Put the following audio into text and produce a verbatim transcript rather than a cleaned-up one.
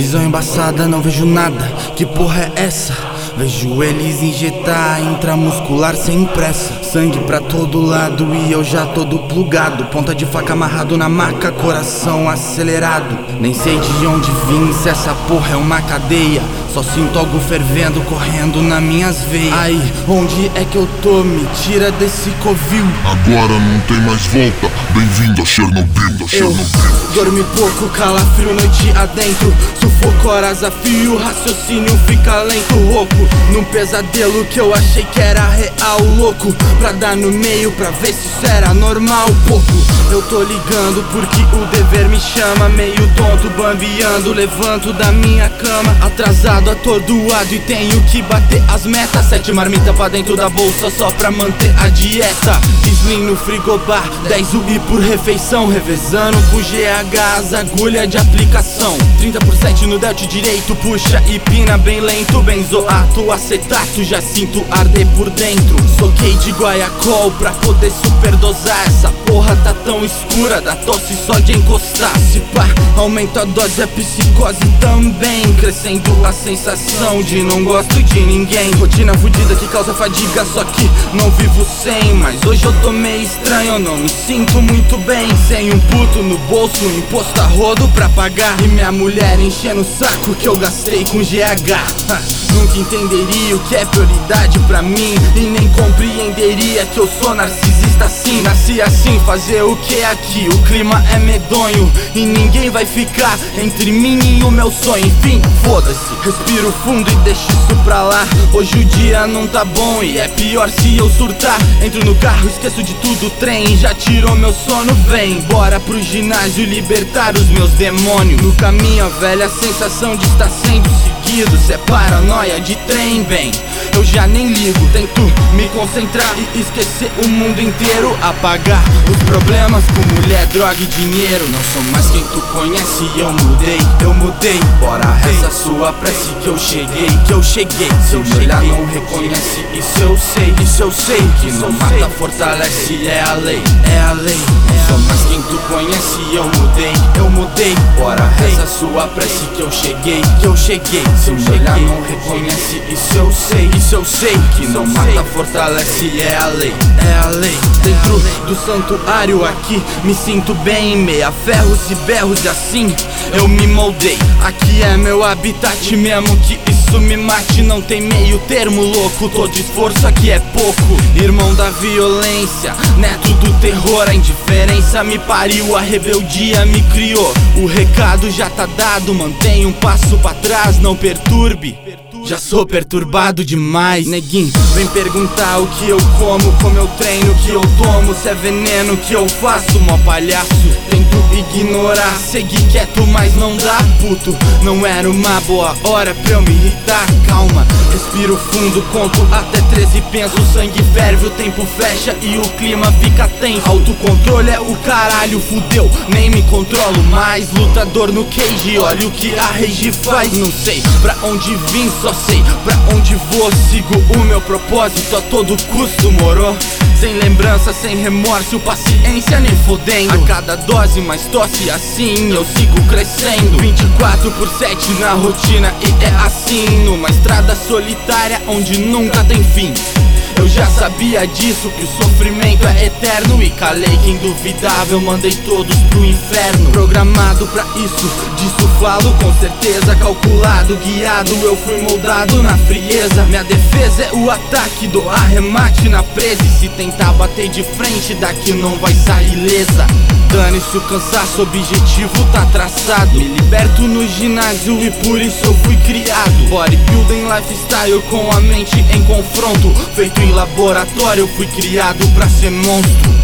Visão embaçada, não vejo nada. Que porra é essa? Vejo eles injetar intramuscular sem pressa. Sangue pra todo lado e eu já todo plugado. Ponta de faca amarrado na maca, coração acelerado. Nem sei de onde vim, se essa porra é uma cadeia. Só sinto algo fervendo, correndo nas minhas veias. Aí, onde é que eu tô? Me tira desse covil. Agora não tem mais volta. Bem-vindo a Chernobyl, a Chernobyl. Eu dormi pouco, calafrio noite adentro. Sufoco horas a fio, o raciocínio fica lento. Rouco num pesadelo que eu achei que era real. Louco pra dar no meio, pra ver se isso era normal. Pouco eu tô ligando porque o dever me chama. Meio tonto, bambeando, levanto da minha cama. Atrasado, atordoado e tenho que bater as metas. Sete marmita pra dentro da bolsa só pra manter a dieta. Slim no frigobar, dez U I por refeição. Revezando com G H as agulhas de aplicação. Trinta por cento no delta direito, puxa e pina bem lento. Benzoato, acetato, já sinto arder por dentro. Soquei de guaiacol pra poder superdosar. Essa porra tá tão escura, dá tosse só de encostar. Se pá, aumenta a dose, a psicose também. Crescendo a sensação de não gosto de ninguém. Rotina fudida que causa fadiga, só que não vivo sem. Mas hoje eu tô meio estranho, eu não me sinto muito bem. Sem um puto no bolso, imposto a rodo pra pagar. E minha mulher enchendo o saco que eu gastei com G H. Nunca entenderia o que é prioridade pra mim. E nem compreenderia que eu sou narcisista assim. Nasci assim, fazer o que aqui? O clima é medonho e ninguém vai ficar entre mim e o meu sonho. Enfim, foda-se, respiro fundo e deixo isso pra lá. Hoje o dia não tá bom e é pior se eu surtar. Entro no carro, esqueço de tudo, o trem já tirou meu sono. Vem, bora pro ginásio libertar os meus demônios. No caminho a velha sensação de estar sendo seguido. Cê é paranoia de trem, bem, eu já nem ligo. Tento me concentrar e esquecer o mundo inteiro. Apagar os problemas com mulher, droga e dinheiro. Não sou mais quem tu conhece, eu mudei, eu mudei. Bora, reza sua prece que eu cheguei, que eu cheguei. Se eu me olhar não reconhece, isso eu sei, isso eu sei. Que não mata, fortalece, é a lei, é a lei. Não sou mais quem tu conhece, eu mudei, eu mudei. Bora, reza sua prece que eu cheguei, que eu cheguei. Se eu me olhar não reconhece, isso eu sei, isso eu sei. Que não mata, fortalece, é a lei, é a lei. Dentro do santuário aqui me sinto bem. Meia ferros e berros e assim eu me moldei. Aqui é meu habitat, mesmo que isso me mate. Não tem meio termo, louco, todo esforço aqui é pouco. Irmão da violência, neto do terror. A indiferença me pariu, a rebeldia me criou. O recado já tá dado, mantenha um passo pra trás, não perturbe. Já sou perturbado demais. Neguinho, vem perguntar o que eu como, como eu treino, o que eu tomo. Se é veneno o que eu faço, mó palhaço. Tento ignorar, seguir quieto, mas não dá, puto. Não era uma boa hora pra eu me irritar. Calma, respiro fundo, conto até treze, penso. O sangue ferve, o tempo fecha e o clima fica tenso. Autocontrole é o caralho, fudeu, nem me controlo mais. Lutador no cage, olha o que a rage faz. Não sei pra onde vim, só sei pra onde vou. Sigo o meu propósito a todo custo, moro? Sem lembrança, sem remorso, paciência nem fodendo. A cada dose mais tosse, assim eu sigo crescendo. Vinte e quatro por sete na rotina e é assim. Numa estrada solitária onde nunca tem fim. Eu já sabia disso, que o sofrimento é eterno. E calei quem duvidava, eu mandei todos pro inferno. Programado pra isso, disso falo com certeza. Calculado, guiado, eu fui moldado na frieza. Minha defesa é o ataque, do arremate na presa. E se tentar bater de frente, daqui não vai sair lesa. Dane-se o cansaço, objetivo tá traçado. Me liberto no ginásio e por isso eu fui criado. Bodybuilding lifestyle com a mente em confronto. Feito em laboratório, eu fui criado pra ser monstro.